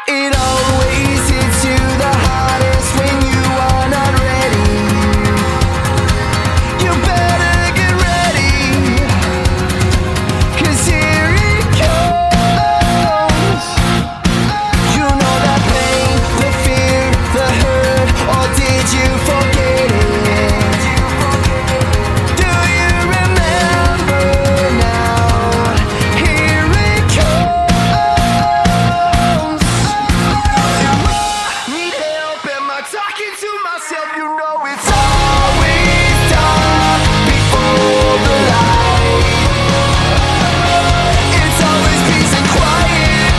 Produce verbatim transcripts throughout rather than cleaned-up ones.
It always hits you the hardest when you are not ready. You better get ready, 'cause here it comes. You know that pain, the fear, the hurt, or did you forget it? Do you remember now? Here it comes. Need help? Am I talking to myself? You know it's always dark before the light. It's always peace and quiet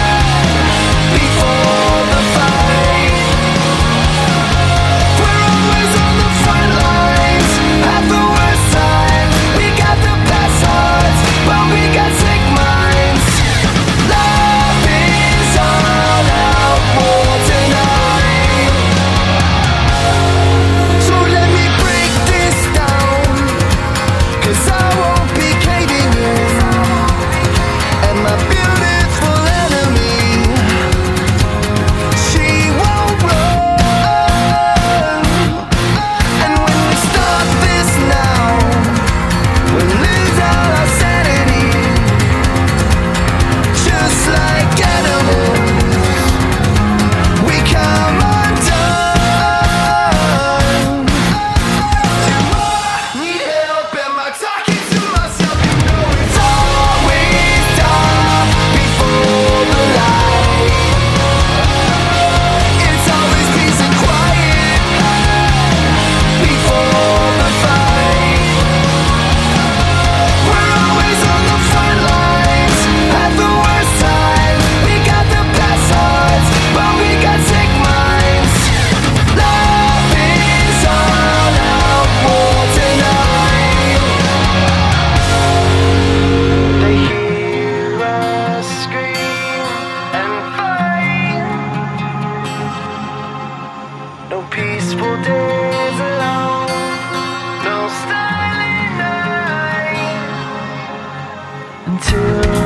before the fight. We're always on the front lines at the worst time. We got the best hearts, but we got sick minds. Love is all out war tonight. So let me break this down, 'cause I won't be caving in. And my beautiful enemy, she won't run. And when we start this now, we'll lose all our sanity, just like animals. We come undone. Need help? Am I talking to myself? You know it's always dark before the light. It's always peace and quiet before the fight. We're always on the front lines at the worst time. We got the best hearts, but we got sick minds. Love is all out war tonight. They hear us scream and fight. No peaceful days alone, no silent night, until